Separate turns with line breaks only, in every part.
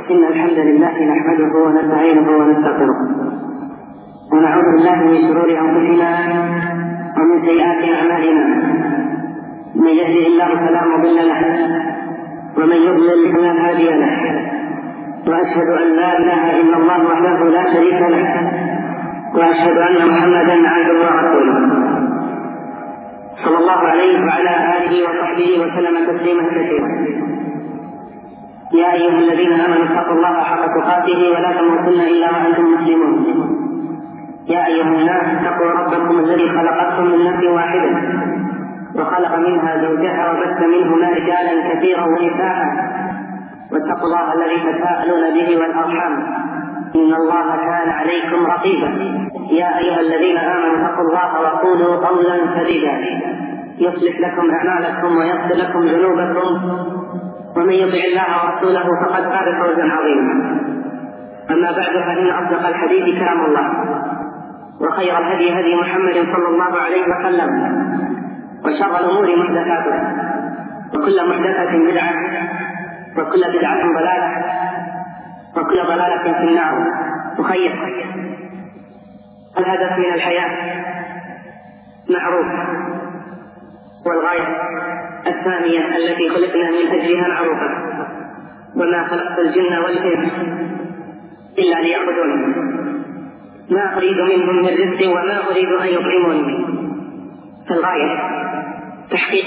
إن الحمد لله نحمده ونستعينه ونستغفره ونعوذ بالله من شرور أنفسنا ومن سيئات أعمالنا. من يهده الله فلا مضل له ومن يضلل فلا هادي له، وأشهد أن لا إله إلا الله وحده لا شريك له، وأشهد أن محمدا عبده ورسوله صلى الله عليه وعلى آله وصحبه وسلم تسليما كثيرا. يا أيها الذين آمنوا اتقوا الله حق تقاته ولا تموتن إلا وأنتم مسلمون. يا أيها الناس اتقوا ربكم الذي خلقكم من نفس واحدة وخلق منها زوجها وبث منهما رجالا كثيرا ونساء، واتقوا الله الذي تساءلون به والأرحام إن الله كان عليكم رقيبا. يا أيها الذين آمنوا اتقوا الله وقولوا قولا سديدا يصلح لكم أعمالكم ويغفر لكم ذنوبكم، ومن يطع الله ورسوله فقد فاز فوزا عظيما. أما بعد، فإن أصدق الحديث كلام الله، وخير الهدي هدي محمد صلى الله عليه وسلم، وشر الأمور محدثاتها، وكل محدثة بدعة، وكل بدعة ضلالة، وكل ضلالة في النار. مخير الهدف من الحياة معروف، والغاية الثانية التي خلقنا من أجلها معروفة، وما خلقت الجن والإنس إلا ليعبدون، ما أريد منهم من رزق وما أريد أن يطعموني. فالغاية تحقيق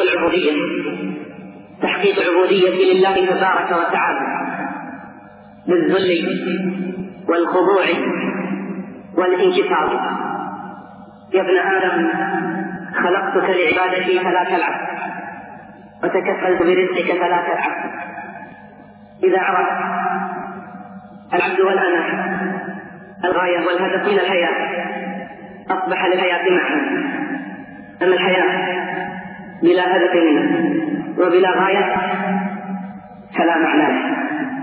العبودية لله تبارك وتعالى بالذل والخضوع والانكسار. يا ابن آدم خلقتك لعبادتي فلا تلعب، وتكفلت برزقك فلا تلعب. إذا عرف العبد والأنا الغاية والهدف من الحياة أصبح للحياة معنى. أما الحياة بلا هدف وبلا غاية فلا معنى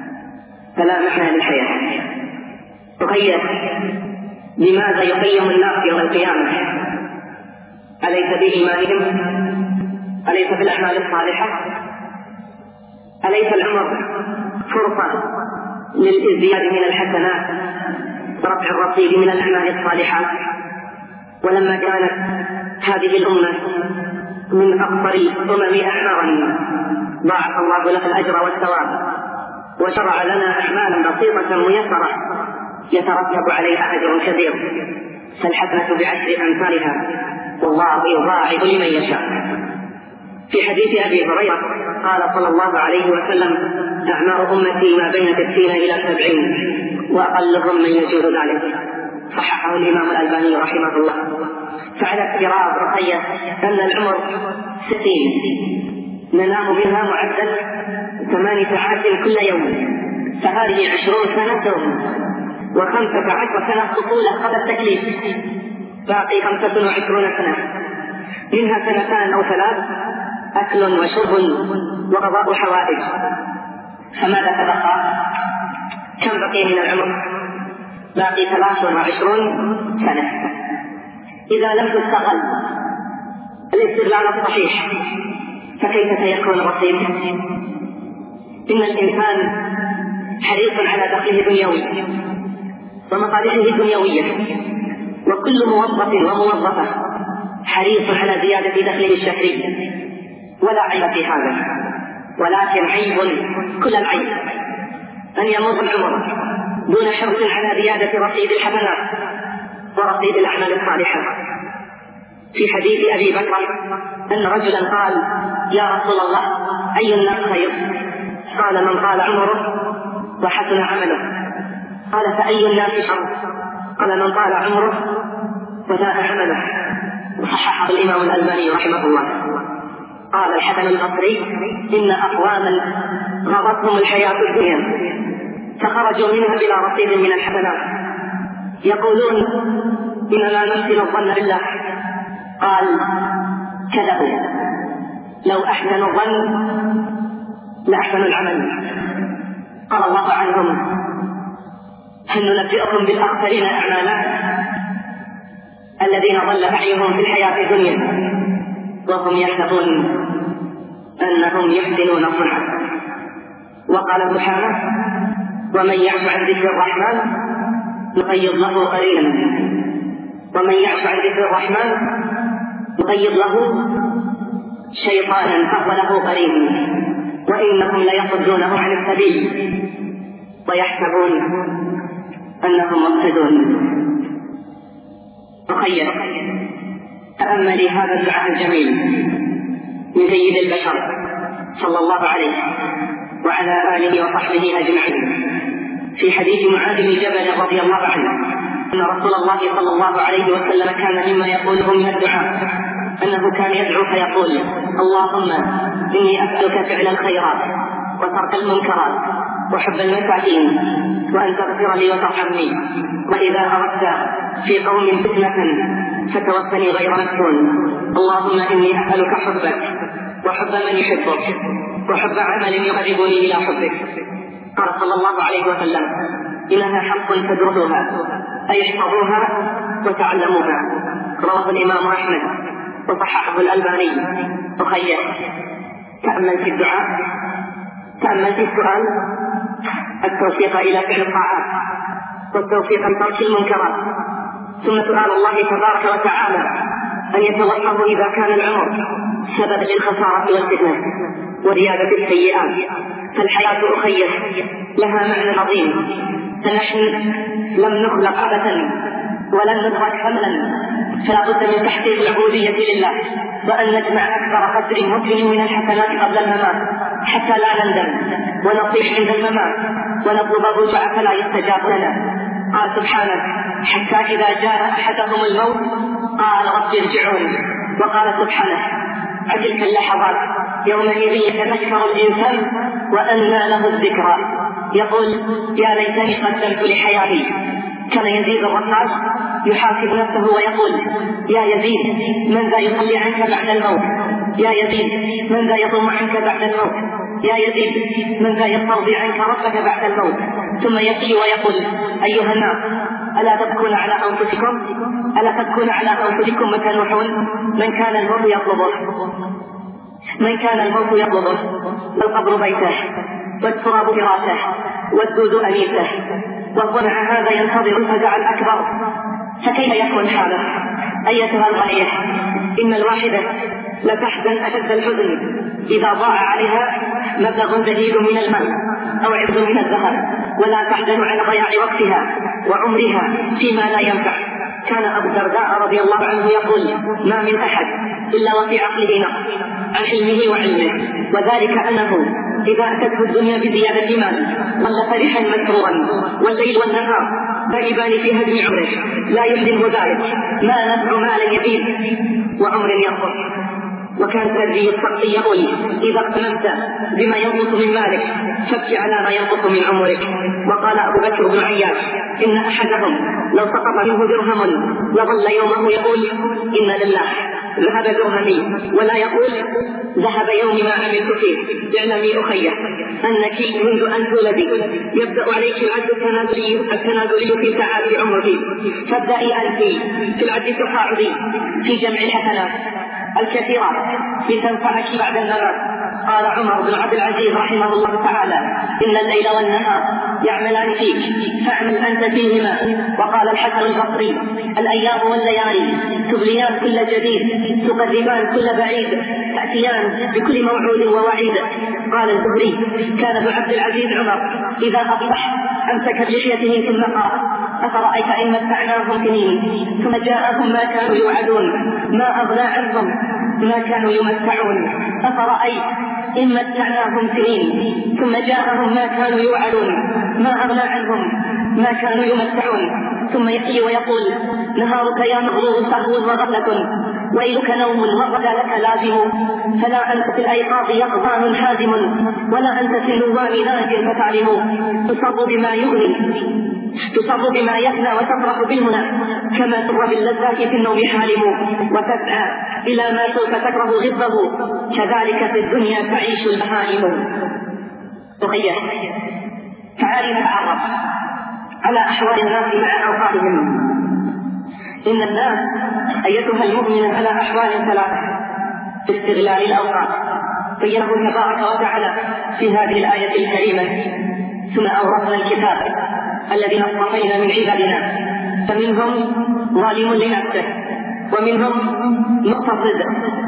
للحياة. تخيل لماذا يقيم الناس يوم القيامة؟ أليس بإيمانهم؟ أليس بالأعمال الصالحة؟ أليس العمر فرصة للازدياد من الحسنات ورفع الرصيد من الأعمال الصالحات؟ ولما كانت هذه الأمة من أكثر الأمم أعمارا ضاعف الله لها الأجر والثواب، وشرع لنا أعمالا بسيطة ميسرة يترتب عليها أجر كبير، فالحسنة بعشر أمثالها والله يضاعف لمن يشاء. في حديث أبي هريرة قال صلى الله عليه وسلم: أعمار أمتي ما بين 60 إلى 70، وأقلهم من يجوز ذلك. صححه الإمام الألباني رحمه الله. فعلى افتراض رقية أن العمر 60 ننام بها معدل 8 ساعات كل يوم، فهذه 20 سنة نوم، و15 سنة طفولة قبل التكليف، باقي 25 سنة، منها 2 أو 3 أكل وشرب وقضاء حوائج. فماذا تبقى؟ كم بقي من العمر؟ باقي 23 سنة. إذا لم تستغل الاستغلال الصحيح فكيف سيكون الرصيد؟ إن الإنسان حريص على دخله الدنيوي ومصالحه الدنيوية، وكل موظف وموظفة حريص على زيادة دخله الشهري، ولا عيب في هذا، ولكن عيب كل العيب أن يمر العمر دون حرص على زيادة رصيد الحسنات ورصيد الأعمال الصالحة. في حديث أبي بكر أن رجلا قال: يا رسول الله، أي الناس خير؟ قال: من طال عمره وحسن عمله. قال: فأي الناس شر؟ قال: من طال عمره وساء عمله. وصححه الإمام الألباني رحمه الله. قال الحسن البصري: إن أقواما غرتهم الحياة الدنيا فخرجوا منها بلا رصيد من الحسنات، يقولون: إننا نحسن الظن بالله. قال: كذبوا، لو أحسنوا الظن لأحسنوا العمل. قال الله عنهم: هل ننبئكم بالأخسرين أعمالا؟ الذين ضل سعيهم في الحياة الدنيا وهم يحسبون أنهم يحسنون صنعا. وقال سبحانه: ومن يعش عن ذكر الرحمن نقيض له قرينا ومن يعش عن ذكر الرحمن نقيض له شيطانا فهو له قرين وإنهم ليصدونهم عن السبيل ويحسبون أنهم مهتدون. أخير تأملي هذا الدعاء الجميل من سيد البشر صلى الله عليه وعلى آله وصحبه أجمعين في حديث معاذ بن جبل رضي الله عنه أن رسول الله صلى الله عليه وسلم كان مما يقوله من الدعاء أنه كان يدعو فيقول: اللهم إني أسألك فعل الخيرات وترك المنكرات وحب المساكين وأن تغفر لي وترحمني، وإذا أردت في قوم فتنة فتوفني غير مفتون. اللهم إني أسألك حبك وحب من يحبك وحب عمل يقربني إلى حبك. قال صلى الله عليه وسلم: إنها حق فادرسوها أي احفظوها وتعلموها. رواه الإمام أحمد وصححه الألباني. أخير تأمل في الدعاء، تأمل في السؤال، التوفيق إلى فعل الطاعات والتوفيق لترك المنكرات، ثم سؤال الله تبارك وتعالى أن يتوفه إذا كان العمر سبب للخسارة والفتنة وريادة السيئات. فالحياة أخير لها معنى عظيم، فنحن لم نخلق عبثا ولن ندرك حملا، فلا بد من تحقيق العبودية لله وأن نجمع أكبر قدر ممكن من الحسنات قبل الممات حتى لا نندم ونصيح عند الممات ونطلب الرجوع فلا يستجاب لنا. قال سبحانه: حتى إذا جاء أحدهم الموت قال رب ارجعون. وقال سبحانه: تلك اللحظات يومئذ يتذكر الإنسان وأنى له الذكرى يقول: يا ليتني قدمت لحياتي. كان يزيد الرقاش يحاسب نفسه ويقول: يا يزيد من ذا يصلي عنك بعد الموت؟ يا يزيد من ذا يصوم عنك بعد الموت؟ يا يزيد من ذا يسترضي عنك ربك بعد الموت؟ ثم يبكي ويقول: أيها الناس ألا تبكون على أنفسكم؟ ألا تبكون على أنفسكم وتنوحون؟ من كان الموت يطلبه والقبر بيته والتراب فراشه والدود أنيسه، وهو مع هذا ينتظر الفزع الأكبر، فكيف يكون حاله؟ أيتها الغالية، إن الواحدة لتحزن أشد الحزن إذا ضاع عليها مبلغ جديد من المال أو عرض من الذهب، ولا تحزن على ضياع وقتها وعمرها فيما لا ينفع. كان أبو الدرداء رضي الله عنه يقول: ما من أحد إلا وفي عقله نقص عن علمه وعلمه، وذلك أنه إذا أتته الدنيا بزيادة مال ظل فرحا مسرورا، والليل والنهار دائبان في هدم عمره لا يحزنه ذلك ما نفع مالا يبيد وعمر ينقص. وكان الذي الصقي يقول: إذا اقتنمت بما ينقص من مالك فابكي على ما ينقص من عمرك. وقال أبو بكر بن عياش: إن أحدهم لو سقط منه درهم لظل يومه يقول: إن لله ذهب درهمي، ولا يقول: ذهب يوم ما عملت فيه. اعلمي أخيه أنك منذ أن تولدي يبدأ عليك العد التنازلي في ساعات عمرك، فابدأي أنت في العد تصاعدي في جمع الحسنات الكثيرة لتنفعك بعد الممات. قال عمر بن عبد العزيز رحمه الله تعالى: إن الليل والنهار يعملان فيك فاعمل أنت فيهما. وقال الحسن البصري: الأيام والليالي تبليان كل جديد، تقربان كل بعيد، تأتيان بكل موعود ووعيد. قال الزهري: كان ابن عبد العزيز عمر إذا أصبح أمسك بلحيته ثم قال: أفرأيت إن متعناهم سنين ثم جاءهم ما كانوا يوعدون ما أغنى عنهم ما كانوا يمتعون. أفرأيت إن متعناهم سنين ثم جاءهم ما كانوا يوعدون ما أغنى عنهم ما كانوا يمتعون. ثم يأتي ويقول: نهارك يا مغلوب سهو وغفلة، ويلك نوم وغدا لك لازم، فلا أنت في الأيقاظ يقظان حازم، ولا أنت في النوام ناج فتعلم. تصر بما يغني تصر بما يفنى وتفرح بالمنى، كما تر باللذات في النوم حالم، وتسعى إلى ما سوف تكره غضه، كذلك في الدنيا تعيش البهائم. أخيه تعالي نتعرف على أحوال الناس مع أوقاتهم. إن الناس أيتها المؤمنة على أحوال ثلاثة في استغلال الأوقات، بينه تبارك وتعالى في هذه الآية الكريمة: ثم أورثنا الكتاب الذين اصطفينا من عبادنا فمنهم ظالم لنفسه ومنهم مقتصد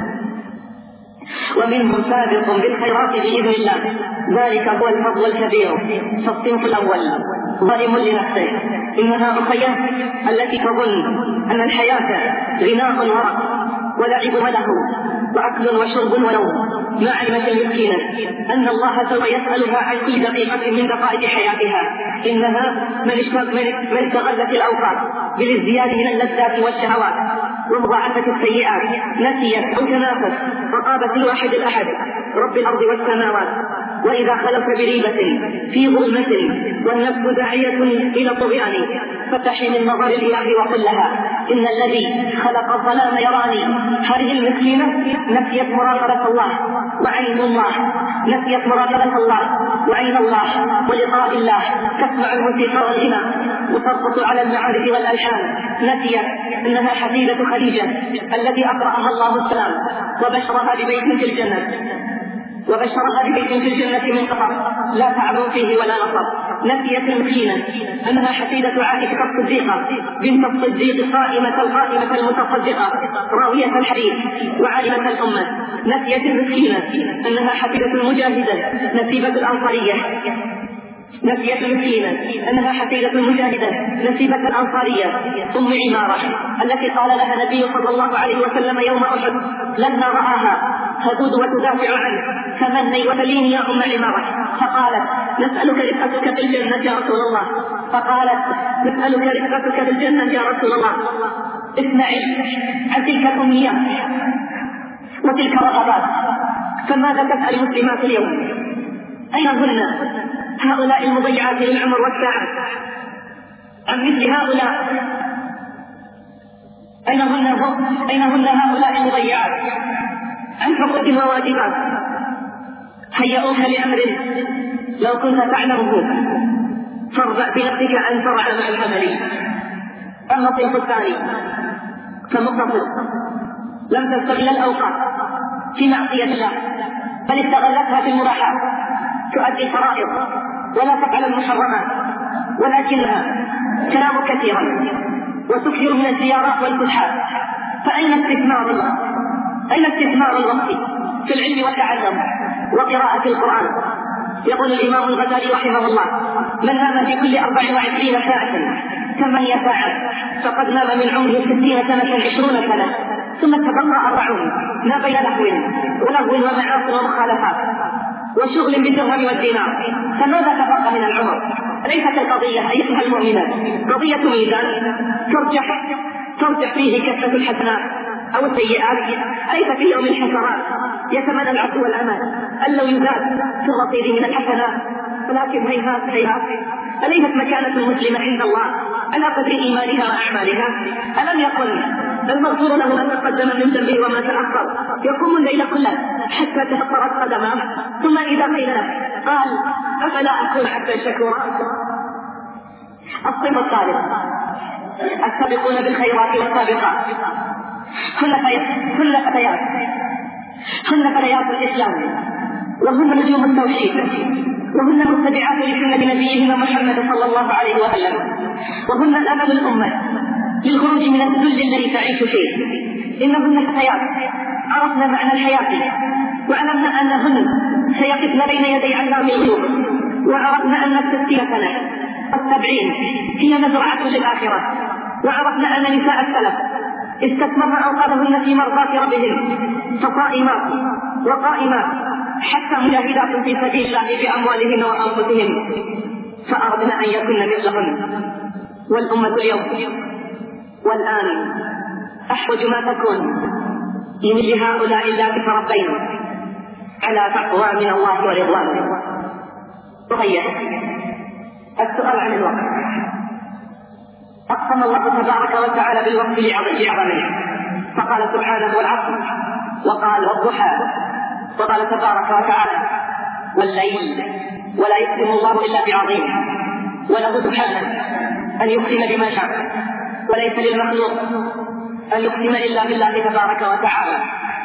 ومنهم سابق بالخيرات بإذن الله، ذلك هو الفضل الكبير. فالصنف الأول ظالم لنفسه، إنها أخية التي تظن أن الحياة غناء ولعب وله وأكل وشرب ونوم، ما علمت المسكينة أن الله سوف يسألها عن كل دقيقة من دقائق حياتها. إنها من استغلت الأوقات بالازدياد من اللذات والشهوات ومضاعفة السيئات، نسيت أو تنافت رقابة الواحد الأحد رب الأرض والسماوات. وإذا خلت بريبة في ظلمة والنفس داعية إلى طغيان فتحي من نظر الإله وقل لها إن الذي خلق الظلام يراني. هذه المسكينة نسيت مراقبة الله وعين الله، نسيت مراقبة الله وعين الله ولقاء الله، تسمع الموسيقى والغناء وترقص على المعارف والألحان. نسيت أنها حفيدة خديجة التي أقرأها الله السلام وبشرها ببيت في الجنة من قطر لا تعب فيه ولا نصب. نسيت المسكينة أنها حفيدة عائشة الصديقة بنت الصديق القائمة المتصدقة راوية الحديث وعالمة الأمة. نسيت المسكينة أنها حفيدة المجاهدة نسيبة الأنصارية. نسيت المسكينة أنها حفيدة المجاهدة نسيبة الأنصارية أم عمارة التي قال لها النبي صلى الله عليه وسلم يوم أحد لما رآها تذود وتدافع عنه فمني وتليني يا أم عمارة، فقالت نسألك رفقتك في الجنة يا رسول الله. اسمعي عن تلك الأمنيات وتلك الرغبات، فماذا تسأل المسلمات اليوم؟ أين هن هؤلاء المضيعات للعمر والساعات؟ عن مثل هؤلاء أين هن هؤلاء المضيعات عن حقوق وواجبات؟ هيئوها لأمر لو كنت تعلمه فارضع بنفسك أن ترعى مع العمل. أما الصنف الثاني فمقتصد لم تستغل الأوقات في معصية الله بل استغلتها في المباحات، تؤدي الفرائض ولا تفعل المحرمات، ولكنها تنام كثيرا وتكثر من الزيارات والفسحات. فأين استثمار الوقت في العلم والتعلم وقراءة القرآن؟ يقول الإمام الغزالي رحمه الله من نام في كل 24 ساعة 8 ساعات فقد نام من عمره 60 سنة 20 سنة، ثم تبقى 40 ما بين لهو ومعاصي ومخالفات وشغل بالدرهم والدينار. فماذا تبقى من العمر؟ ليست القضية أيها المؤمنات قضية ميزان ترجح فيه كثرة الحسنات أو السيئات، ليس في يوم الحسرات يتمنى العبد والأمان أن لو يزاد في الرصيد من الحسنات، ولكن هيهات أليست مكانة المسلمة عند الله على قدر إيمانها وأعمالها؟ ألم يقل المغفور له ما تقدم من ذنبه وما تأخر يقوم الليل كله حتى تفطرت قدماه، ثم إذا قيل له قال أفلا أكون عبدا شكورا؟ الصنف الثالث السابقون بالخيرات والسابقات هن فتيات الإسلام وهن نجوم التوحيد وهن متبعات لسنة نبيهما محمد صلى الله عليه وسلم، وهن الأمل الأمة للخروج من الذل الذي تعيش فيه. إنهن فتيات عرفنا معنى الحياة وعلمنا أنهن سيقفن بين يدي علام الغيوب، وعرفنا أن 60 سنة 70 هي مزرعة للآخرة، وعرفنا أن نساء السلف استثمرن أوقاتهن في مرضاة ربهم فصائمات وقائمات حتى مجاهدات في سبيل الله بأموالهن وأنفسهم، فأردنا أن يكن مثلهن. والأمة اليوم والآن أحوج ما تكون لمثل هؤلاء اللاتي تربين على تقوى من الله ورضوانه. وهي السؤال عن الوقت. أقسم الله تبارك وتعالى بالوقت لعظمه، فقال سبحانه والعصر، وقال والضحى، وقال تبارك وتعالى والليل، ولا يقسم الله إلا بعظيم، وله سبحانه أن يقسم بما شاء، وليس للمخلوق أن يقسم إلا بالله تبارك وتعالى.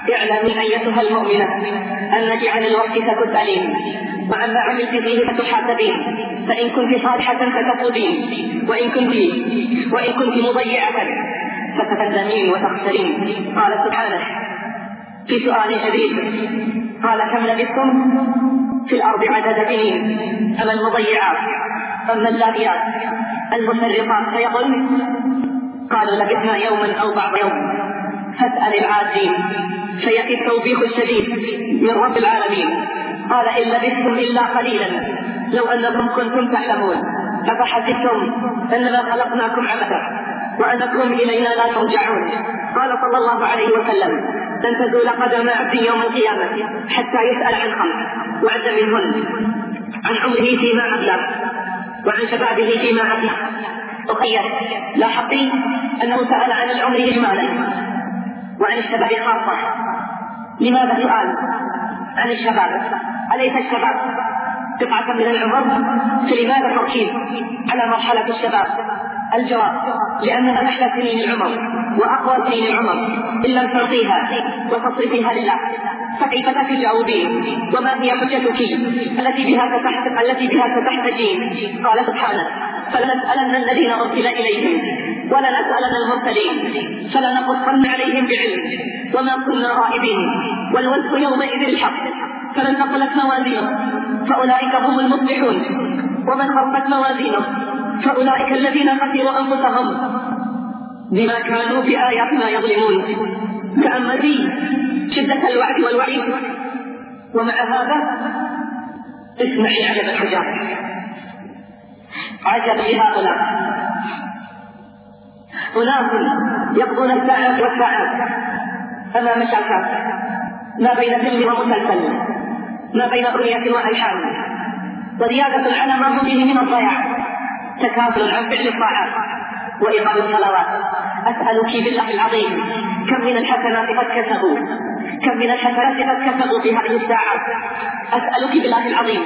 اعلمي أيتها المؤمنة أنك عن الوقت ستسألين، وعما عملت فيه فتحاسبين، فإن كنت صالحة فتفوزين، وإن كنت مضيعة فتندمين وتخسرين. قال سبحانه في سؤال شديد، قال كم لبثتم في الأرض عدد سنين؟ أما المضيعات أما اللاهيات المشرقات فيقول قالوا لبثنا يوما أو بعض يوم. فاسأل العادين فيأتي التوبيخ الشديد من رب العالمين، قال إن لبثتم إلا قليلا لو أنكم كنتم تعلمون أفحسبتم أنما خلقناكم عبثا وأنكم إلينا لا ترجعون. قال صلى الله عليه وسلم لن تزول قدم عبد يوم القيامة حتى يسأل عن خمس وعد منهن عن عمره فيما أبلغ وعن شبابه فيما أبلغ. أخير لاحظي أنه سأل عن العمر إجمالا وعن الشباب خاصة. لماذا سؤال عن الشباب؟ أليس الشباب قطعة من العمر؟ فلماذا تركيز على مرحلة الشباب؟ الجواب لأنها أحلى سنين العمر وأقوى سنين العمر إن لم تعطيها وتصرفيها لله فكيف تجاوبين؟ وما هي حجتك التي بها ستحتجين؟ قال سبحانه فلنسألن الذين أرسل إليهم ولنسألن المرسلين فلنقصن عليهم بعلم وما كنا غائبين والوزن يومئذ الحق فمن ثقلت موازينه فأولئك هم المفلحون ومن خفت موازينه فأولئك الذين خسروا أنفسهم بما كانوا بآياتنا يظلمون. تأملي شدة الوعد والوعيد، ومع هذا اسمعي عجب الحجاب. عجب لهؤلاء أناس يقضون الساعات والساعات أمام شاشات ما بين فيلم ومسلسل، ما بين أغنية وألحان، وزيادة على ما هم فيه من الضياع، تكاسل عن فعل الطاعات وإقام الصلوات. أسألك بالله العظيم كم من الحسنات قد كسبوا في هذه الساعات. أسألك بالله العظيم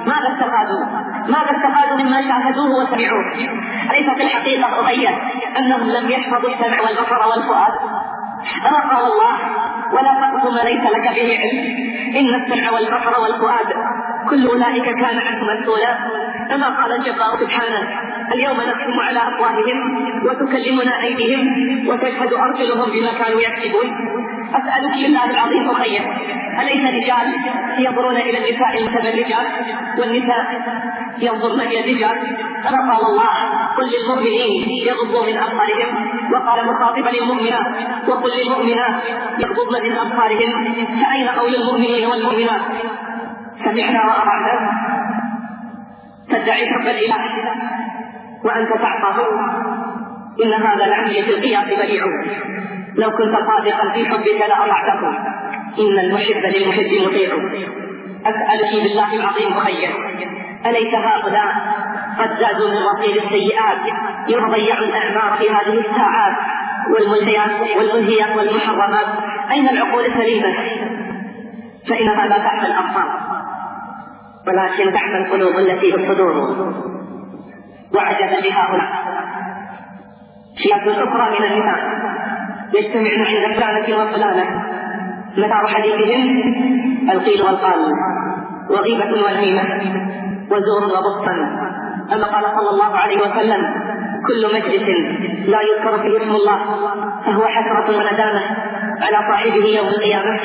ماذا استفادوا مما شاهدوه وسمعوه؟ أليس في الحقيقة أخير أنهم لم يحفظوا السمع والبصر والفؤاد؟ أما قال الله ولا تقف ما ليس لك به علم إن السمع والبصر والفؤاد كل أولئك كان عنه مسؤولا. أما قال الجبار سبحانه اليوم نختم على أفواههم وتكلمنا أيديهم وتشهد أرجلهم بما كانوا يكسبون. أسألك بالله العظيم أخير أليس الرجال ينظرون إلى النساء المتبرجات والنساء ينظرن إلى الرجال؟ أما قال الله قل للمؤمنين يغضوا من أبصارهم، وقال مخاطبا للمؤمنات وقل للمؤمنات يغضضن من أبصارهم. فأين قول المؤمنين والمؤمنات سمعنا وأطعنا؟ تدعي حب الإله وأنت تعصاه، إن هذا العمل في القياس بديع. لو كنت صادقا في حبك لأطعته، إن المحب للمحب مطيع. أسألك بالله العظيم أخير أليس هؤلاء قد زادوا من رصيد السيئات يضيع الأعمار في هذه الساعات والملهيات والمحرمات؟ أين العقول السليمة؟ فإنها لا تعمى الأبصار ولكن تعمى القلوب التي في الصدور. وعجبا لهؤلاء فئة أخرى من النساء يجتمعن عند فلانة وفلانة، مدار حديثهم القيل والقال وغيبة والنميمة وزور وبطا. أما قال صلى الله عليه وسلم كل مجلس لا يذكر فيه اسم الله فهو حسرة وندامة على صاحبه يوم القيامة.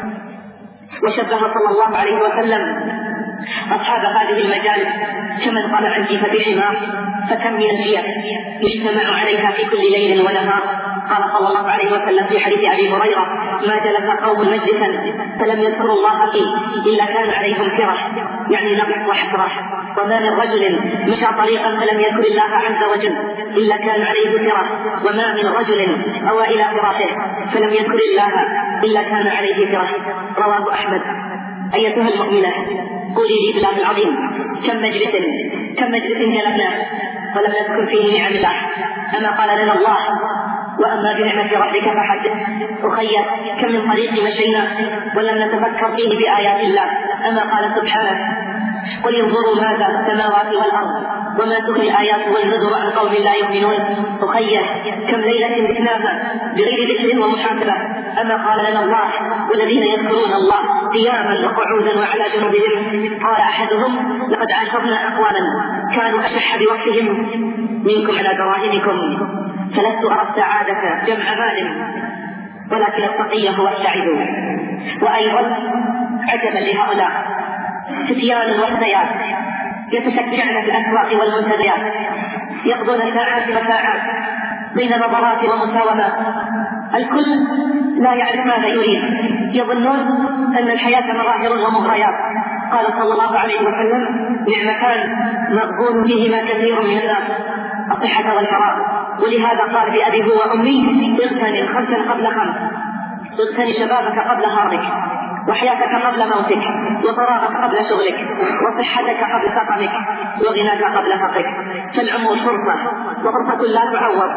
وشبه صلى الله عليه وسلم أصحاب هذه المجالس كمن قال عن جيفة حمار، فكم من الجيف يجتمع عليها في كل ليل ونهار. قال صلى الله عليه وسلم في حديث أبي هريرة ما جلس قوم مجلسا فلم يذكروا الله فيه إلا كان عليهم كرة، يعني نقص وحسرة. وما من رجل مشى طريقا فلم يذكر الله عز وجل إلا كان عليه كرة، وما من رجل أوى إلى فراشه فلم يذكر الله إلا كان عليه كرة. رواه أحمد. أيتها المؤمنة قولي لي بالله العظيم كم مجلس جلسنا ولم نذكر فيه نعم الله؟ أما قال لنا الله وأما بنعمة ربك فحدث. أخير كم من طريق مشينا ولم نتفكر فيه بآيات الله؟ أما قال سبحانه قل انظروا ماذا في السماوات والأرض وما تغني الآيات والنذر عن قوم لا يؤمنون. أخير كم ليلة ذكناها بغير ذكر ومحاسبة أما قال لنا الله والذين يذكرون الله قياما وقعودا وعلى جنوبهم. قال أحدهم لقد عاشرنا أقواما كانوا أشح بوقتهم منكم على دراهمكم، فلست أرى السعادة جمع مال ولكن التقي هو السعيد. وأيضا عجبا لهؤلاء فتيان وفتيات يتشجعن في الأسواق والمنتديات، يقضون ساعات وساعات بين نظرات ومساومات، الكل لا يعرف ماذا يريد، يظنون أن الحياة مظاهر ومغريات. قال صلى الله عليه وسلم: نعمتان مغبون فيهما كثير من الناس، الصحة والفراغ. ولهذا قال بأبي هو وأمي: اغتنم 5 قبل 5، اغتنم شبابك قبل هرمك، وحياتك قبل موتك، وفراغك قبل شغلك، وصحتك قبل سقمك، وغناك قبل فقرك. فالعمر فرصة، وفرصة لا تعوض،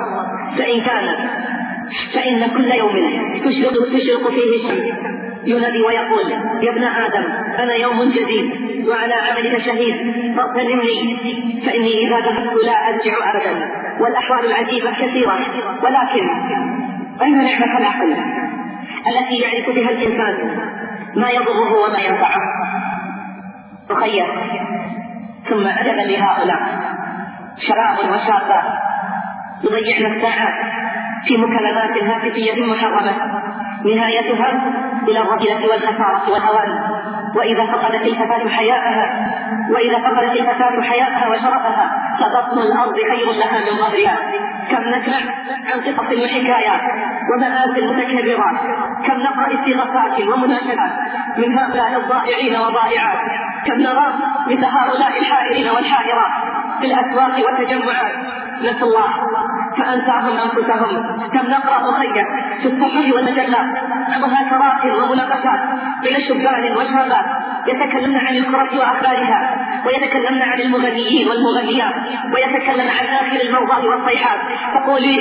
فإن كل يوم تشرق فيه الشمس ينادي ويقول: يا ابن آدم أنا يوم جديد وعلى عملك شهيد فاغتنمني، فإني إذا ذهبت لا أرجع أبدا. والأحوال العجيبة كثيرة، ولكن أين نعمة العقل التي يعرف بها الإنسان ما يضره وما ينفعه؟ تخيل. ثم عجبا لهؤلاء شباب وشابات يضيعن الساعات في مكالمات هاتفية محرمة نهايتها إلى الرذيلة والخسارة والهوان. وإذا فقدت الفتاة حياءها وشرفها فبطن الأرض خير لها من ظهرها. كم نسمع عن قصص وحكايات ومآسي المتكررات، كم نقرأ استغاثات ومناشدات من هؤلاء الضائعين والضائعات، كم نرى مثل هؤلاء الحائرين والحائرات في الأسواق والتجمعات، نسوا الله فأنساهم أنفسهم. كم نقرأ أخيّة في الصحف والمجلات بعضها كرائم ومناقشات بين شبان وشابات يتكلمن عن الكرة وأخبارها، ويتكلمن عن المغنيين والمغنيات، ويتكلمن عن آخر الموضوع والصيحات. فقولي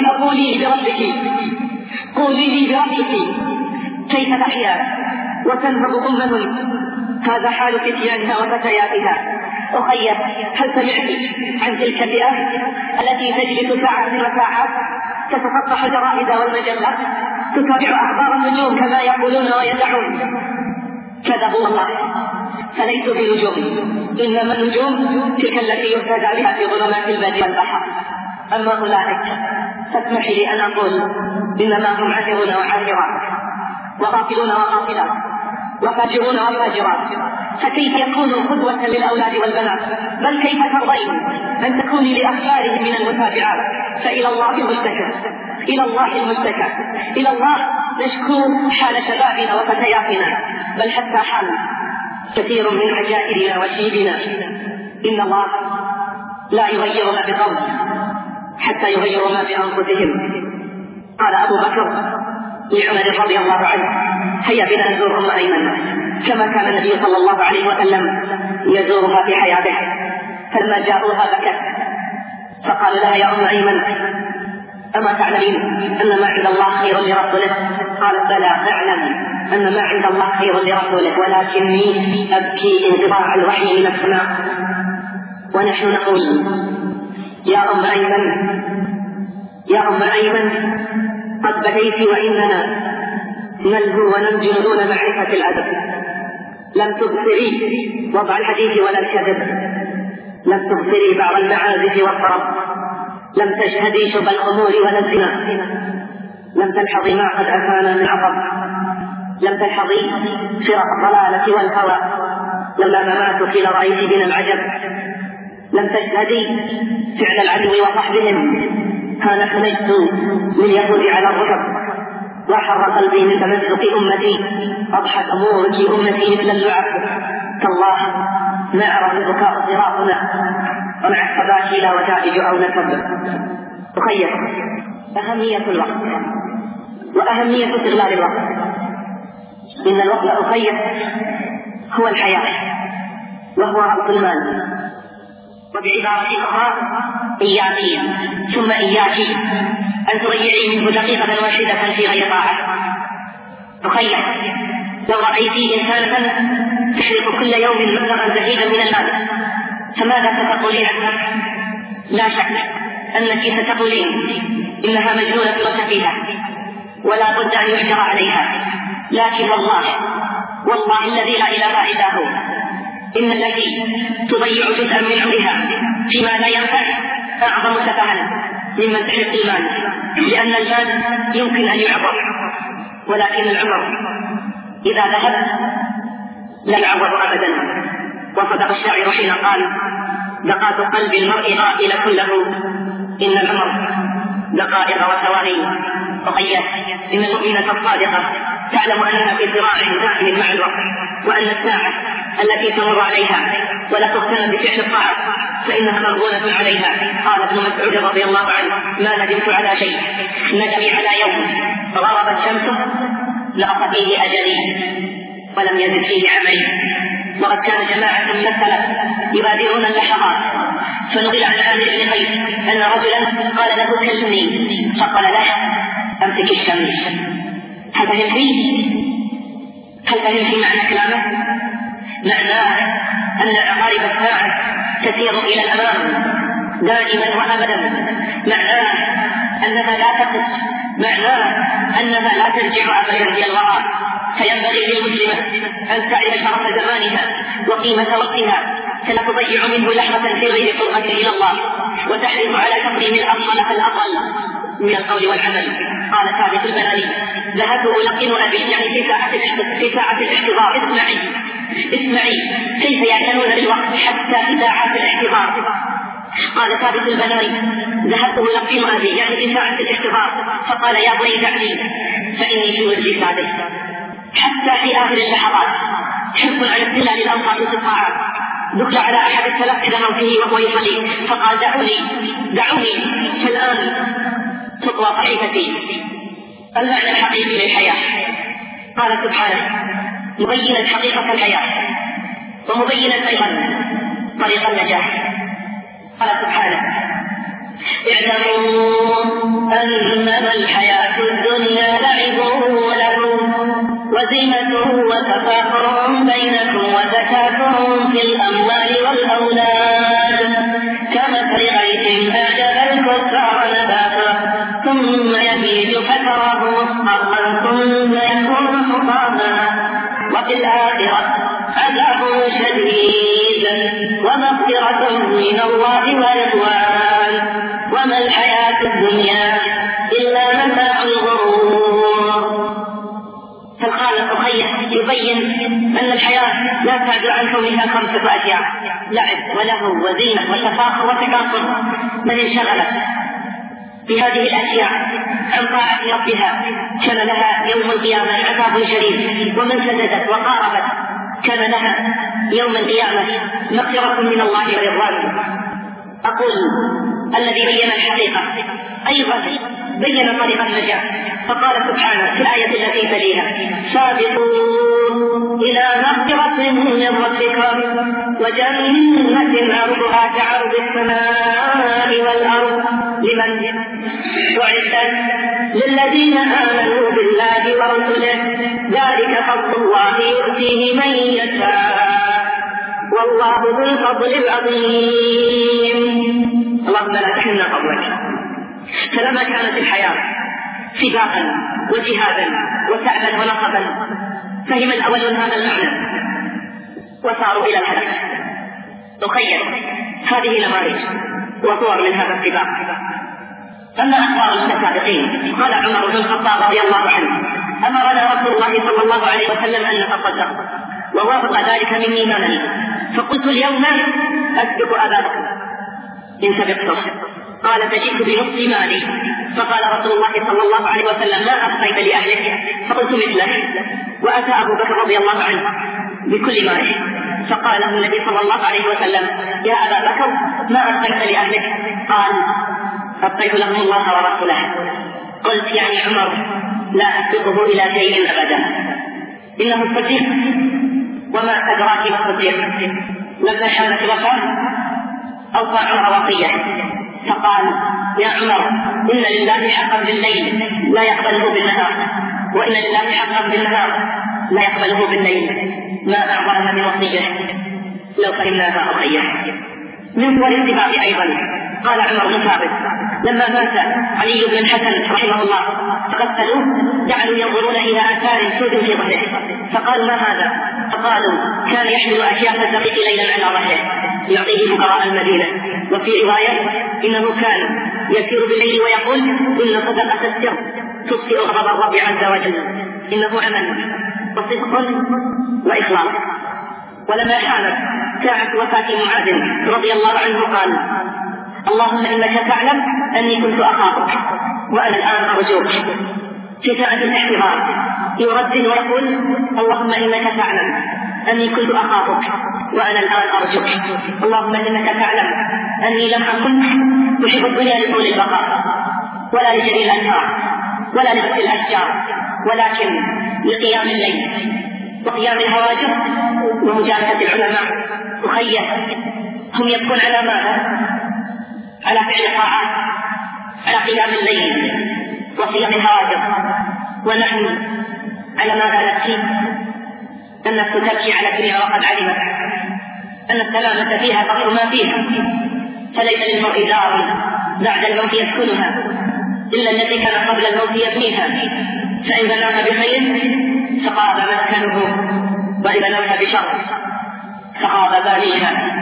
لي بربك كيف تحيا وتنهض أمم هذا حال فتيانها وفتياتها. أخي، هل سمعت عن تلك الفئة التي تجلس ساعات وساعات تتصفح الجرائد والمجلات تتابع أخبار النجوم كما يقولون ويدعون؟ كذبوا الله، فليسوا بنجوم، إنما النجوم تلك التي يهتدى بها في ظلمات البر والبحر. أما أولئك فاسمح لي أن أقول إنما هم عاهرون وعاهرات، وغافلون وغافلات، وفاجرون وفاجرات. فكيف يكونوا قدوة للأولاد والبنات؟ بل كيف ترضين أن تكوني لأخبارهم من المتابعات؟ فإلى الله المشتكى، إلى الله المشتكى، إلى الله نشكو حال شبابنا وفتياتنا، بل حتى حال كثير من عجائرنا وشيبنا. إن الله لا يغير ما بقوم حتى يغيروا ما بأنفسهم. قال أبو بكر لعمر رضي الله عنه: هيا بنا نزور أم أيمن كما كان النبي صلى الله عليه وسلم يزورها في حياته. فلما جاءوها بكت، فقال لها: يا أم أيمن أما تعلمين أن ما عند الله خير لرسوله؟ قالت: بلى أعلم أن ما عند الله خير لرسوله، ولكني أبكي انقطاع الوحي من السماء. ونحن نقول: يا أم أيمن قد بكيت وإننا نلهو وننجو دون معرفة الأدب. لم تبصري وضع الحديث ولا الكذب، لم تبصري بعض المعازف والطرب، لم تشهدي شرب الخمور ولا الزنا، لم تلحظي ما قد أتانا من عطب، لم تلحظي فرق الضلالة والهوى، لما مماتك لرأيت بنا العجب، لم تشهدي فعل العدو وصحبهم. ها نحن نجد لليهود على الركب، وحر قلبي من تمزق أمتي، أضحت أمورك أمتي مثل اللعب. تالله ما عرف البكاء صراطنا، ومع الثبات لا وجائج أو نسب. تخيل أهمية الوقت وأهمية استغلال الوقت. إن الوقت أخيل هو الحياة، وهو رأس المال. وبعبارة أخرى: إياكي ثم إياكي أن تضيعي منه دقيقة واحدة في غير طاعة. تخيل لو رأيت إنسانة تحرق كل يوم مبلغا زهيدا من المال، فماذا ستقولين عنها؟ لا شك أنك ستقولين إنها مجنونة وسفيهة. ولا بد أن يحجر عليها، لكن والله الذي لا إله إلا هو إن التي تضيع جزءا من عمرها فيما لا ينفع أعظم سفها ممن تعرف المال، لأن المال يمكن أن يعبر، ولكن العمر إذا ذهب لا يعبر أبدا. وصدق الشاعر حين قال: دقات قلب المرء قائلة له إن العمر دقائق وثواني. وقياس إن المؤمنة الصادقة تعلم أنها في صراع دائم مع الوقت، وأن الساعة التي تمر عليها ولا تغتنم بفعل الطاعة فإنها مرغونة عليها. قال ابن مسعود رضي الله عنه: ما ندمت على شيء ندمي على يوم غربت شمسه لأقى فيه أجلي ولم يزد فيه عملي. وقد كان جماعة من السلف يبادرون اللحظات، فنقل عن عامر بن قيس أن رجلا قال له: كلمني، فقال له: أمسك الشمس. هل فهمت معنى كلامه؟ معناه أن عقارب الساعة تسير إلى الأمام دائما وأبدا، معناه أنها لا تقف، معناه أنها لا ترجع أبدا إلى الوراء. فينبغي للمسلمة أن تعرف شرف زمانها وقيمة وقتها، فلا تضيع منه لحظة في غير قربة إلى الله، وتحرص على تقديم الأفضل فالأفضل من القول والعمل. قال ثابت البناني: ذهبت ألقن أبي، يعني في ساعة الاحتضار: اسمعي كيف يعتنون بالوقت حتى في ساعات الاحتضار. قال ثابت البناني: ذهبت ألقن أبي، يعني في ساعة الاحتضار، فقال: يا بني دعني فإني في وجهي سادس. حتى في آخر اللحظات حرص على استهلال الأنصار في الطاعات. دخل على أحد السلف إلى موته وهو يصلي فقال: دعوني فالآن تطوى صحيفتي. المعنى الحقيقي للحياة. قال سبحانه مبينا حقيقة الحياة ومبينا أيضا طريق النجاح. قال سبحانه: اعلموا أنما الحياة الدنيا لعب ولهو وزينة وتفاخر بينكم وتكاثر في الأموال والأولاد كمثل غيث أعجب الكفار نباته ثم يهيج فتراه مصفرا ثم يكون حطاما وفي الآخرة عذاب شديد ومغفرة من الله ورضوان وما الحياة الدنيا إلا متاع الغرور. فالخالق يبين أن الحياة لا تعد عن كونها 5 أشياء: لعب ولهو وزينة وتفاخر وتكاثر. من انشغلت بهذه الأشياء عن طاعة ربها كان لها يوم القيامة عذاب شديد، ومن سددت وقاربت كان لها يوم القيامة مغفرة من الله ورضوانه. أقول الذي بين الحقيقة أيضا بين طريق النجاة، فقال سبحانه في الآية التي تليها: سابقوا إلى مغفرة من ربكم وجنة عرضها كعرض السماء والأرض لمن أعدت للذين آمنوا بالله ورسله ذلك فضل الله يؤتيه من يشاء والله ذو الفضل العظيم. اللهم لا تحرمنا فضلك. فلما كانت الحياة سباقا وجهادا وسعبا ونصبا فهم الأولون هذا المعنى وصاروا إلى الهدف. تخيل هذه نماذج وصور من هذا السباق. أما أخبار المتسابقين قال عمر بن الخطاب رضي الله عنه: أمرنا رسول الله صلى الله عليه وسلم أن نتصدق ووافق ذلك مني مالي، فقلت اليوم أسبق أبا بكر إن سبقته. قال: فجئت بنصف مالي. فقال رسول الله صلى الله عليه وسلم: ما أبقيت لأهلك؟ فقلت مثله. وأتى أبو بكر رضي الله عنه بكل ماله، فقال له النبي صلى الله عليه وسلم: يا أبا بكر ما أبقيت لأهلك؟ قال: أبقيت لهم الله ورسوله. قلت: يعني عمر لا أسبقه إلى شيء أبدا، إنه الصديق. وما أدراك ما الصديق؟ لما حانت الوفاة أوصى عمر وصية فقال: يا عمر إن لله حقا بالليل لا يقبله بالنهار، وإن لله حقا بالنهار لا يقبله بالليل. ما أعظمها من وصية لو فهمناها أخيه. من صور السباق أيضا قال عمر بن ثابت لما مات علي بن الحسن رحمه الله فغسلوه جعلوا ينظرون إلى آثار سود في ظهره فقالوا ما هذا؟ فقالوا كان يحمل أكياس الدقيق ليلا على ظهره يعطيه فقراء المدينة. وفي رواية إنه كان يسير بالليل ويقول إن صدقة السر تطفئ غضب الرب عز وجل، إنه عمل وصدق وإخلاص. ولما حانت ساعة وفاة معاذ رضي الله عنه قال اللهم إنك تعلم أني كنت أخافك وأنا الآن أرجوك. في ساعة الاحتضار يردد ويقول اللهم إنك تعلم أني كنت أخافك وأنا الآن أرجوك. اللهم إنك تعلم أني لم أكن أحب الدنيا لطول البقاء ولا لجري الأنهار ولا لبث الأشجار، ولكن لقيام الليل وقيام الهواجر ومجالسة العلماء. أخي هم يبكون على ماذا؟ على فعل الطاعات، على قيام الليل وقيام الهواجر، ونحن على ماذا نبكي؟ النفس تبكي على الدنيا وقد علمت أن السلامة فيها تغير ما فيها، فليس للمرء دار بعد الموت يسكنها إلا التي كان قبل الموت يبنيها، فإن بناها بخير فقاب مسكنه وإن بناها بشر فقاب بانيها.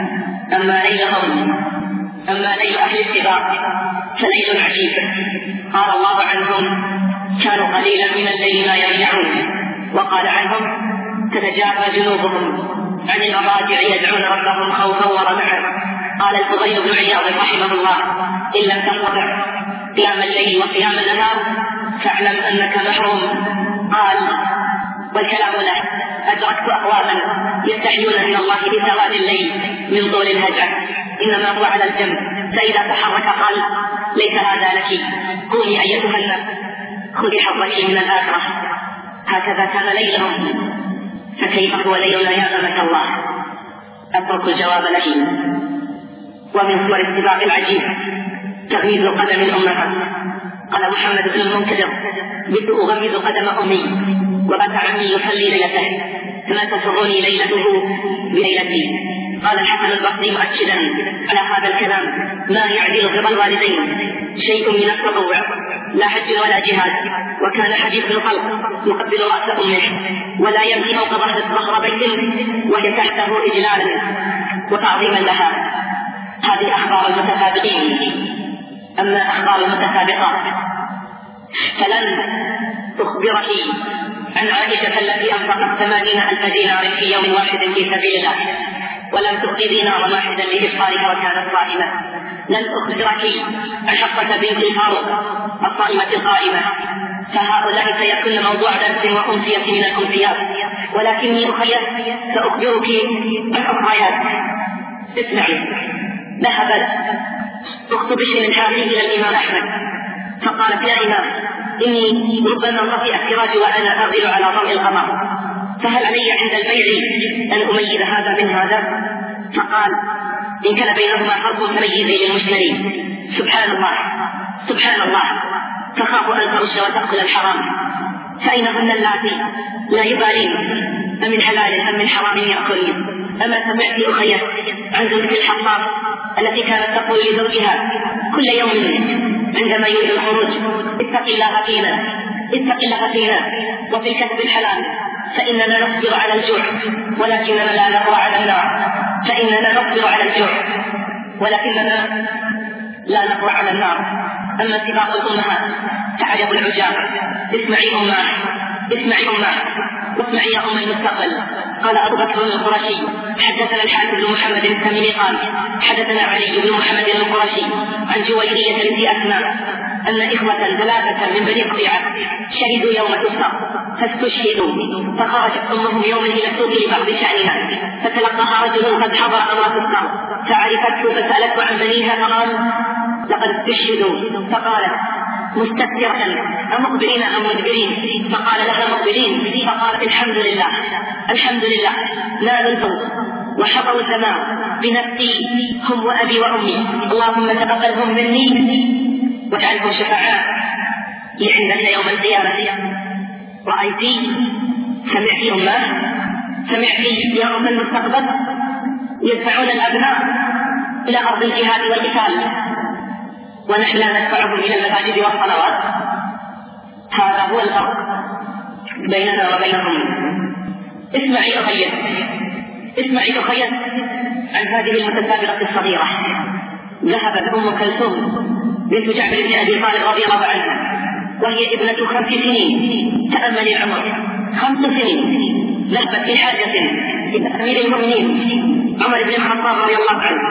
أما ليل أهل السباق فليل عجيب. قال الله عنهم كانوا قليلا من الليل ما يرجعون، وقال عنهم تتجافى جنوبهم عن المضاجع يدعون ربهم خوفا ورمعا. قال الفضيل بن عياض رحمه الله إن لم تستطع قيام الليل وقيام النهار فاعلم أنك محروم. قال والكلام له أدركت أقواما يستحيون من الله بسواد الليل من طول الهجع، إنما هو على الجنب، فإذا تحرك قال ليس هذا لك، قومي أيتها النفس خذي حظك من الآخرة. هكذا كان ليلهم، فكيف هو ليلنا يا أمة الله؟ أترك الجواب له. ومن صور السباق العجيب تغميز قدم الأمهات. قال محمد بن المنكدر بت أغمز قدم أمي وبات عمي يصلي ليلته فما تسرني ليلته بليلتي. قال الحسن البصري مؤكدا على هذا الكلام ما يعدل رضا الوالدين شيء من التطوع لا حج ولا جهاد. وكان حديث الخلق يقبل رأس أمه ولا يمشي فوق ظهر بيت وهي تحته إجلالا وتعظيما لها. هذه أخبار المتسابقين. أما أخبار المتسابقات فلن أخبرك عن عائشة التي أنفقت 80,000 دينار في يوم واحد في سبيل الله ولم تؤتي دينارا واحدا لإفطارها وكانت صائمة. لن أخبرك عن حفصة بنت الفاروق الصائمة القائمة، فهؤلاء سيكون موضوع درس وأمسية من الأمسيات، ولكني سأخبرك عن أخريات. اسمعي. ذهبت أخت بشر الحافي إلى الإمام أحمد فقالت يا إمام إني ربما انطفئ السراج وأنا أغل على ضوء القمر، فهل علي عند البيع أن أميز هذا من هذا؟ فقال إن كان بينهما فرق فميزي للمشتري. سبحان الله تخاف أن ترش وتأكل الحرام، فإنهن اللاتي لا يبالين أمن حلال أم من حرام يأكل. أما سمعت أخي عن زوجة الحطاب التي كانت تقول لزوجها كل يوم عندما يريد الخروج اتق الله فينا وفي الكسب الحلال، فإننا نصبر على الجوع ولكننا لا نقوى على النار، أما سباق الأمهات فعجب العجاب. اسمعي أمه واسمعي يا أم المستقبل. قال أبو بكر القرشي حدثنا الحارث بن محمد التميمي قال حدثنا علي بن محمد القرشي عن جويرية بنت أسماء أن إخوة 3 من بني قطيعة شهدوا يوم التساق فاستشهدوا، فخرجت أمهم يوما إلى السوق لبعض شأنها، فتلقاها رجل قد حضر أمر التساق فعرفته فسألته عن بنيها فقال لقد استشهدوا، فقالت مستكثرة أمقبلين أم مدبرين؟ فقال لها مقبلين، فقالت الحمد لله نالوا وحضروا السماء بنفسي هم وأبي وأمي، اللهم تقبلهم مني واجعلهم شفعاء عندك يوم القيامة. رأيتي سمعتي أمه، سمعتي يا أم المستقبل يدفعون الأبناء إلى أرض الجهاد والقتال ونحن لا ندفعهم إلى المساجد والصلوات. هذا هو الفرق بيننا وبينهم. اسمعي أخي عن هذه المتسابقة الصغيرة. ذهبت أم كلثوم بنت جعفر بن أبي طالب رضي الله عنها وهي ابنة 5 سنين. تأمل العمر، 5 سنين، ذهبت في حاجة إلى أمير المؤمنين عمر بن الخطاب رضي الله عنه،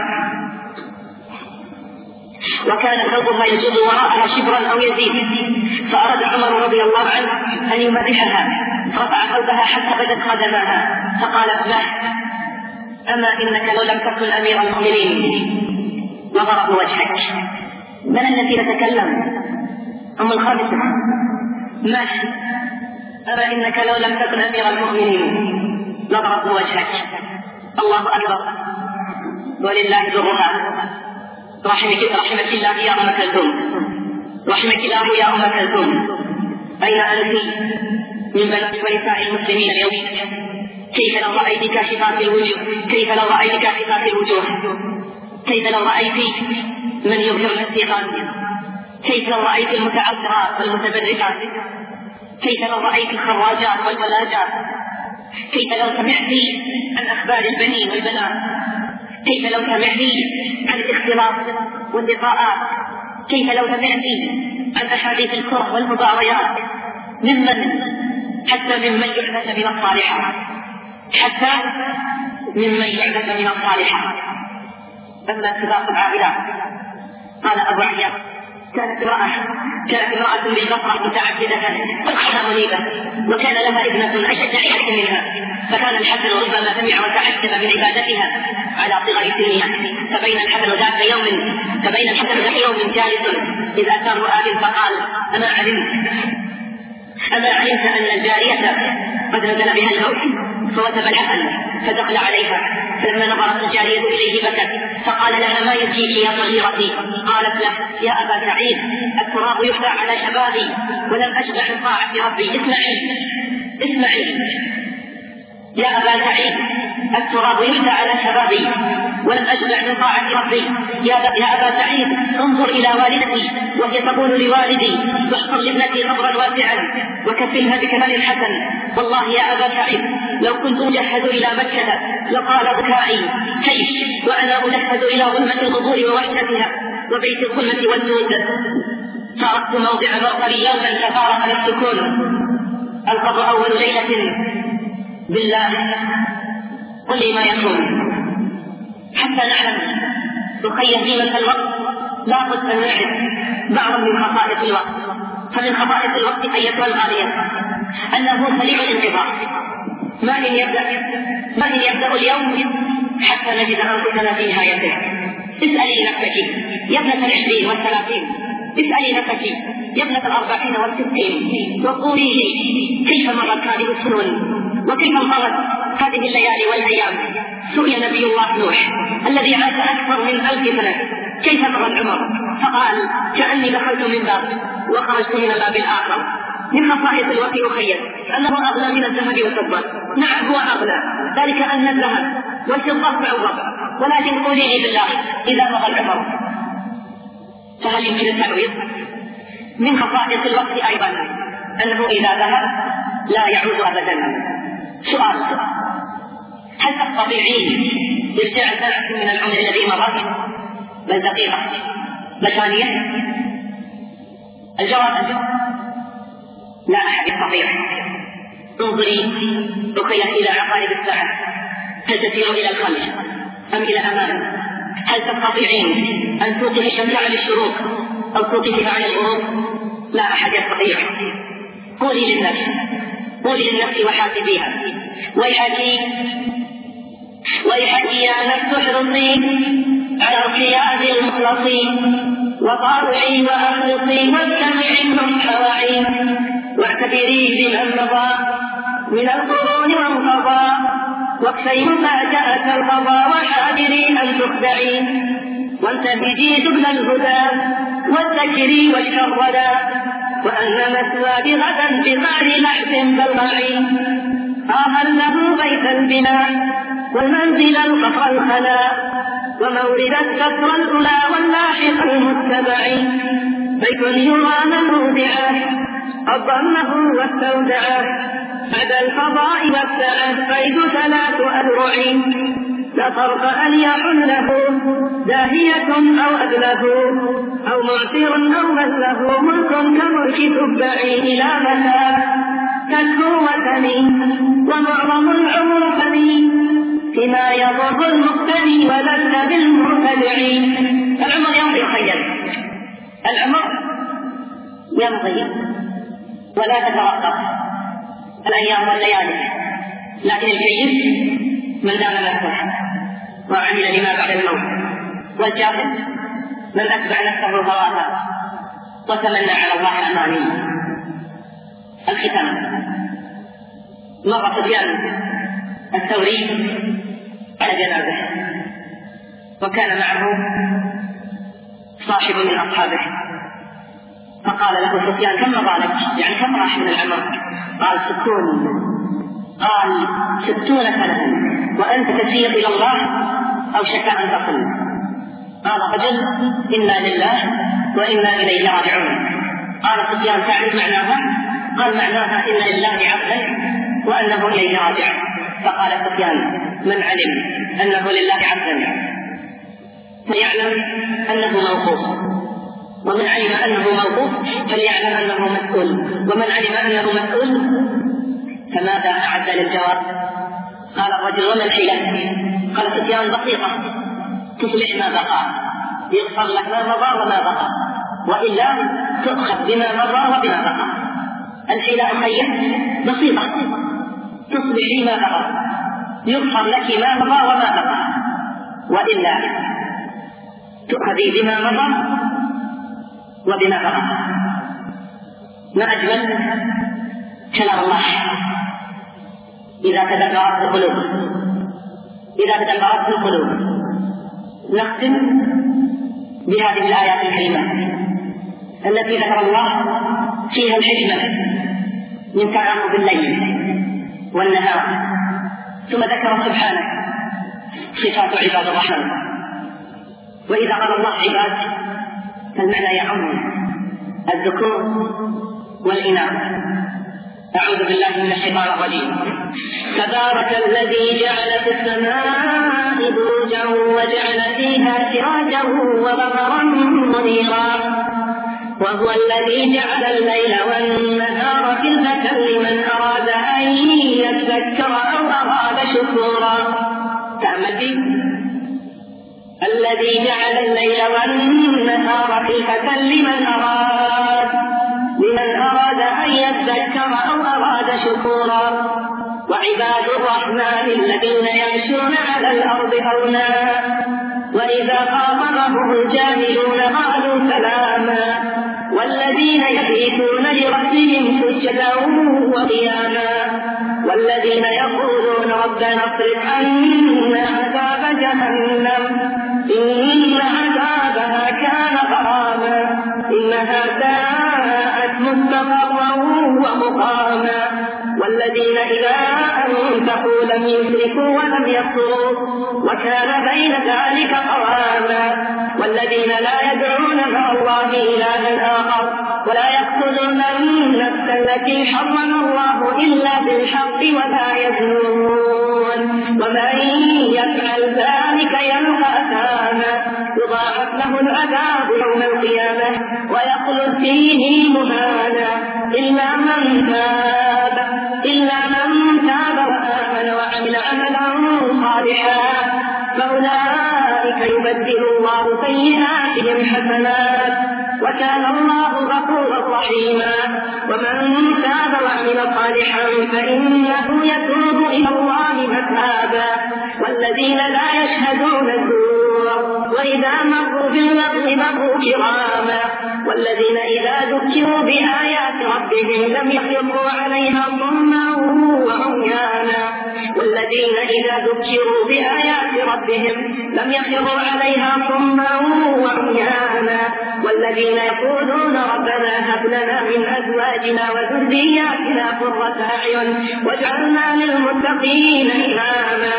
وكان ثوبها يجر وراءها شبرا أو يزيد، فأراد عمر رضي الله عنه أن يمرحها، رفع ثوبها حتى بدت قدماها، فقالت له: أما إنك لو لم تكن أمير المؤمنين لضرب وجهك. من التي تتكلم؟ أم الخامسة. ماشي. أما إنك لو لم تكن أمير المؤمنين لضرب وجهك. الله أكبر ولله درها. رحمك الله يا أم كلثوم، رحمك الله يا أم كلثوم. أين أنت من بنات ونساء المسلمين اليوم؟ كيف لو رأيت كاشفات الوجوه، كيف لو رأيت كاشفات الوجوه، كيف لو رأيت من يظهر الثقات، كيف لو رأيت المتعذرات والمتبرجات، كيف لو رأيت الخراجات والولاجات، كيف لو سمعت عن أخبار البنين والبنات، كيف لو سمعت عن الاختلاط واللقاءات، كيف لو سمعت عن أحاديث الكرة والمباريات، حتى ممن يحدث من الصالحات، حتى ممن يحدث من الصالحات. أما سباق العائلات، قال أبو عياض: كانت امرأة بالبصرة متعبدة وجهها منيبة، وكان لها ابنة أشد حياة منها، فكان الحسن ربما سمع وتعجب من عبادتها على صغر سنها، فبين الحسن ذات يوم جالس إذ أتاه آل فقال: أما علمت أن الجارية قد نزل بها الموت؟ فوثب الحسن فدخل عليها، فلما نظرت الجارية إليه بكت، فقال لها: ما يبكيك يا صغيرتي؟ قالت له: يا أبا سعيد، التراب يحلى على شبابي ولم أشبع من طاعة ربي. اسمعي يا أبا سعيد، التراب يحلى على شبابي ولم أشبع من طاعة ربي. يا أبا سعيد، انظر إلى والدتي وهي تقول لوالدي: واحفظ لابنتي قبرا واسعا وكفلها بكمال الحسن. والله يا أبا سعيد، لو كنت أجهز إلى مكة لقال بكائي: كيف وأنا أجهز إلى ظلمة القبور ووحدتها وبيت الظلمة والجود. تركت موضع مغفري يوما تفارق السكون، القبر أول ليلة. بالله قل لي ما يكون حتى نعلم نخيل قيمة الوقت. لا بد أن نعرف بعضا من خصائص الوقت. فمن خصائص الوقت أيتها الغالية أنه سريع الانقضاء. ما إن يبدأ اليوم حتى نجد أنفسنا في نهايته. اسألي نفسك يا ابنة 20 و30، اسألي نفسك يا ابنة 40 و60، وقولي لي: كيف مرت هذه السنون وكيف انقضت هذه الليالي والأيام؟ سئل نبي الله نوح الذي عاش أكثر من 1000 سنة: كيف مر العمر؟ فقال: كأني دخلت من باب وخرجت من الباب الآخر. من خصائص الوقت أخير أنه أغلى من الذهب والفضة. نعم هو أغلى، ذلك أن الذهب والفضة معوض، ولكن قولي لي بالله إذا مضى العمر فهل يمكن التعويض؟ من خصائص الوقت أيضا أنه إذا ذهب لا يعود أبدا. سؤال: هل تستطيعين إرجاع ساعة من العمر الذي مضى؟ بل دقيقة، بل ثانية؟ الجواب: لا أحد يستطيع. انظري أخيرا إلى عقارب الساعة، هل تسير إلى الخلف أم إلى الأمام؟ هل تستطيعين أن توقف الشمس على الشروق أو توقفها على الغروب؟ لا أحد يستطيع. قولي للنفس وحاسبيها: ويحكي يا نفس احرصي على ارتياد المخلصين، وطاوعي وأخلصي واستمعي النصح وعي، واعتبري بمن مضى من القرون وانقضى، واكفي مفاجأة القضاء، وحاذري أن تخدعي، وانتهجي سبل الهدى والذكر والشردى، وأن مثوى غدا بغار لحظ بلغعي، له بيت البناء والمنزل القصر الخلاء، ومورد السفر الأولى واللاحق المتبع. بيت يرى من مودعه أضمه واستودعه بعد الفضاء والسعة بيت 3 أذرع لا فرق أن يحل له داهية أو أدله أو معسر أو من له ملك كملك تبعي إلى متى تكفو وثني ومعظم العمر فني فيما يضر المقتني ولست بالمرتدعين. العمر يمضي خير، العمر يمضي ولا تتوقف الأيام والليالي، لكن الجيد من دام نفسه وعمل لما بعد الموت، والجاهل من أتبع نفسه هواها وتمنى على الله الأماني. الختام. مر سفيان الثوري على جنازه وكان معه صاحب من أصحابه، فقال له سفيان: كم مضالك؟ يعني كم راح من العمر؟ قال: 60. قال: 60 سنة وأنت تسير إلى الله أو شك أن تصل؟ قال رجل: إنا لله وإنا إليه راجعون. قال سفيان: تعرف معناها؟ قال: معناها إن لله عبدا وأنه إليه راجع. فقال سفيان: من علم أنه لله عبدا فيعلم أنه موقوف، ومن علم أنه موقوف فليعلم أنه مسؤول، ومن علم أنه مسؤول فماذا أعد للجواب؟ قال الرجل: وما الحيلة؟ قال سفيان: بسيطة، تصلح ما بقى، يغفر لك ما مضى وما بقى، وإلا تؤخذ بما مضى وبما بقى. الحيلة أخيه بسيطة، تصلحي ما بقى، يغفر لك ما مضى وما بقى، وإلا تؤخذي بما مضى وبما بقى. ما أجمل كلام الله إذا تدبرت القلوب، إذا تدبرت القلوب. نختم بهذه الآيات الكريمة التي ذكر الله فيها الحكمة من تعاقب الليل والنهار، ثم ذكر سبحانه صفات عباد الرحمن. وإذا قال الله عباد فالمعنى يعم الذكور والإناث. أعوذ بالله من الشيطان الرجيم. تبارك الذي جعل في السماء بروجا وجعل فيها سراجا وقمرا منيرا وهو الذي جعل الليل والنهار خلفة لمن أراد أن يذكر أو أراد شكورا. تعمدي الذي جعل الليل والنهار خلفة لمن أراد أن يذكر أو أراد شكورا. وعباد الرحمن الذين يمشون على الأرض هونا وإذا خاطبهم الجاهلون قالوا سلاما والذين يبيتون لربهم سجدا وقياما والذين يقولون ربنا اصرف عنا عذاب جهنم إن عذابها كان غراما إنها ساءت مستقرا ومقاما والذين إذا أنفقوا لم يسرفوا ولم يقتروا وكان بين ذلك قواما والذين لا يدعون مع الله إلها آخر ولا يقتلون النفس التي حرم الله إلا بالحق ولا يزنون ومن يفعل ذلك يلقى أثاما يضاعف له العذاب يوم القيامة ويخلد فيه مهانا إلا من تاب وآمن وعمل عملا صالحا فأولئك يبدل الله سيئاتهم حسنات وكان الله غفورا رحيما ومن تاب وعمل صالحا فإنه يتوب إلى الله متابا والذين لا يشهدون الزور وإذا مروا باللغو مروا كراما والذين إذا ذكروا بآيات ربهم لم يخروا عليها صما وعميانا والذين إذا ذكروا بآيات ربهم لم يخروا عليها صما وعميانا والذين يقولون ربنا هب لنا من أزواجنا وذرياتنا قرة أعين واجعلنا للمتقين إماما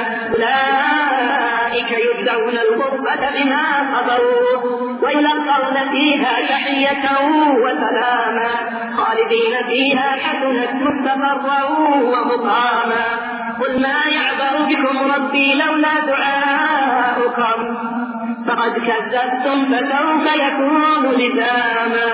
أولئك يجزون الغرفة بما صبروا ويلقون فيها تحية تحية وسلاما خالدين فيها حسنت مستقرا ومقاما قل ما يعبأ بكم ربي لولا دعاؤكم فقد كذبتم فسوف يكون لزاما.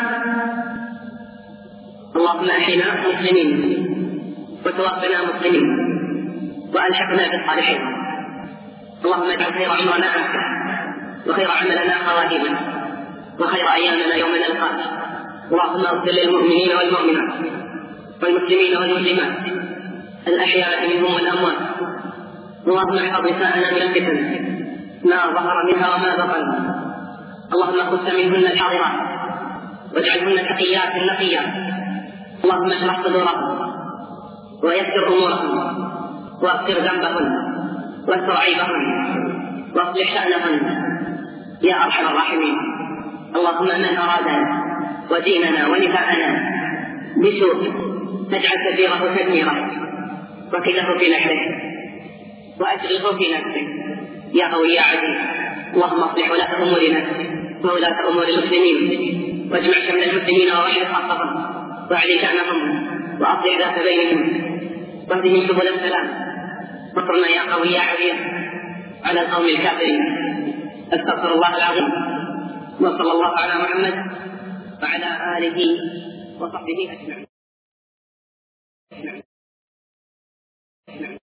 اللهم أحينا مسلمين وتوفنا مسلمين وألحقنا بالصالحين. اللهم اجعل خير عمرنا وخير عملنا خواتيمنا وخير أيامنا يوم نلقاك. اللهم اغفر للمؤمنين والمؤمنات والمسلمين والمسلمات الأحياء منهم والأموات. اللهم احفظ نساءنا من الفتن ما ظهر منها وما بطن. اللهم خذ منهن الحاضرات واجعلهن تقيات نقيات. اللهم اشرح صدورهم ويسر أمورهم واغفر ذنبهن واستر عيبهن واصلح شأنهن يا أرحم الراحمين. اللهم من أرادنا وديننا ونساءنا بسوء فاجعل تدبيره تدميره وكله في نحره وأشغله في نفسه يا قوي يا عزيز. اللهم اصلح ولاة أمورنا وولاة أمور المسلمين واجمع شمل المسلمين ووحد خاصهم واعلي شأنهم وأصلح ذات بينهم واهدهم سبل السلام. نصرنا يا قوي يا عزيز على القوم الكافرين. استغفر الله العظيم وصلى الله على محمد وعلى آله وصحبه أجمعين.